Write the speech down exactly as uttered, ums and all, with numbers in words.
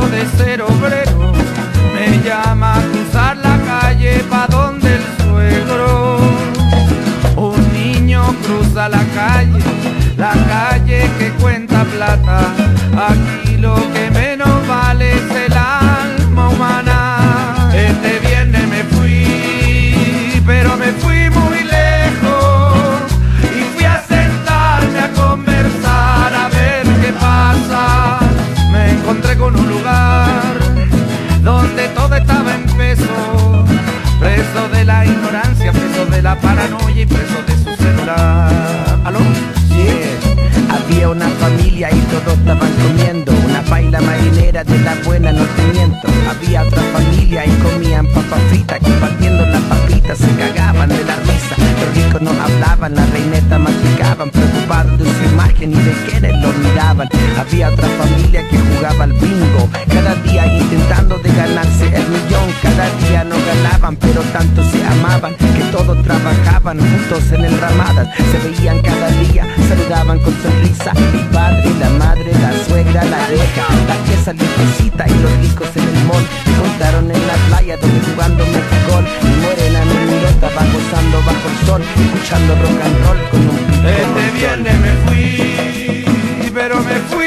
deseo de ser obrero me llama a cruzar la calle pa' donde el suegro. Un niño cruza la calle, la calle que cuenta plata. Aquí lo que menos vale es el alma humana. Este viernes me fui, pero me fui muy lejos y fui a sentarme a conversar a ver qué pasa. Me encontré con un lugar donde todo estaba en peso, preso de la ignorancia, preso de la paranoia y preso de su celular. ¿Aló? Yeah. Había una familia y todos estaban comiendo una paila marinera de la buena, no te miento. Había otra familia y comían papas fritas, compartiendo las papitas, se cagaban de la risa. Los ricos no hablaban, las reinetas masticaban, preocupados de su imagen y de quienes lo miraban. Había otra familia que jugaba al bingo, cada día intentando de ganarse el millón. Cada día no ganaban, pero tanto se amaban que todos trabajaban juntos en el Ramadan. Se veían cada día, saludaban con sonrisa. El padre, la madre, la suegra, la hija, la que salió visita y los ricos en el mall. Se juntaron en la playa donde jugando mexicol. Mi morena me miró, estaba gozando bajo el sol, escuchando rock and roll con un pico. Este viernes me fui, pero me fui